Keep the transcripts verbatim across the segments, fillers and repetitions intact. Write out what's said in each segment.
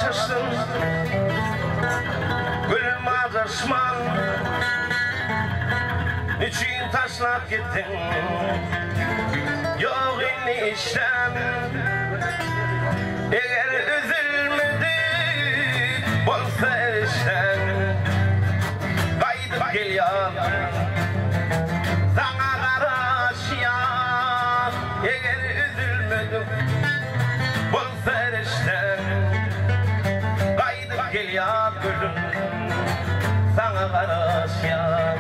açırsın gülmez asman niçin taşlap gittin yok inişten eğer üzülmedi bolsa işten kaydıp geliyor sana karışıyor eğer üzülmedi bolsa işten kaydıp geliyor gülüm sana karışıyor.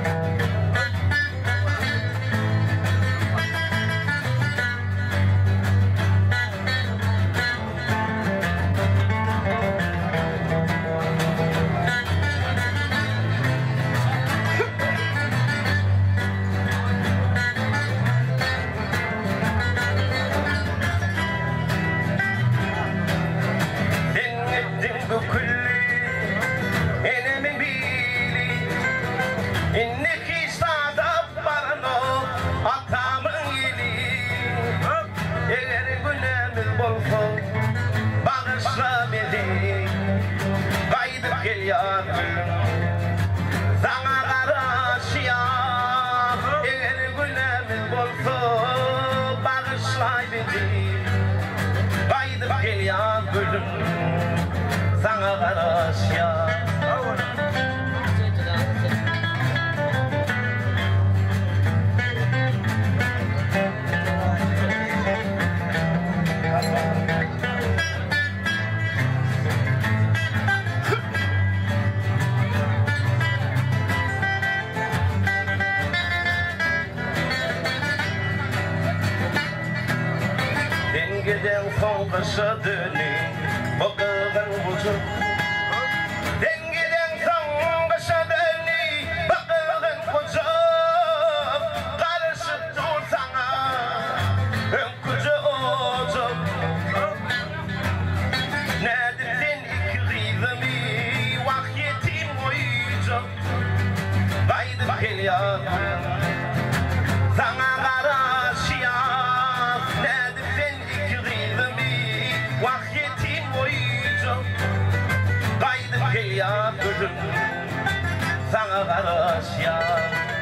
Sana karışıyor eğer günemiz bolsa bağışlay bizi kaydıp geliyor gülüm sana karışıyor. Dengeden son kışa döneyim bakılın bucuk Dengeden son kışa döneyim bakılın bucuk karışıp dur sana ön kucu ucuk nedir sen iki rizmi vahyetim oyucuk kaydıp geliyor sana vahyetim oyuncak kaydıp geliyor gülüm sana karışıyor.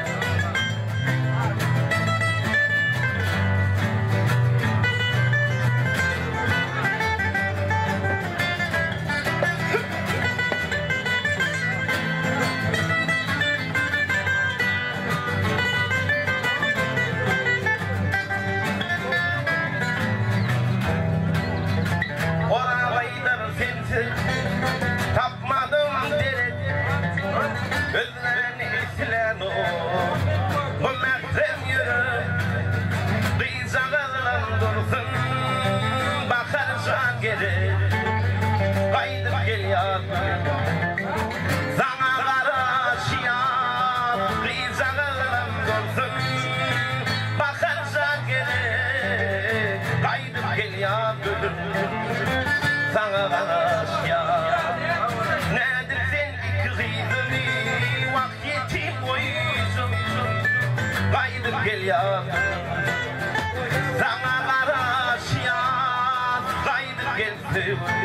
Tapmadım deri gözlerini silen o bu mekrem yürü kıyacağından dursun bakarsan geri kaydıp geliyor sana karışıyor kıyacağından dursun bakarsan geri kaydıp geliyor gülüm sana karışıyor. Nedir sen iki rizmi vahyetim oyuncak kaydıp geliyor sana karışıyor kaydıp gelsin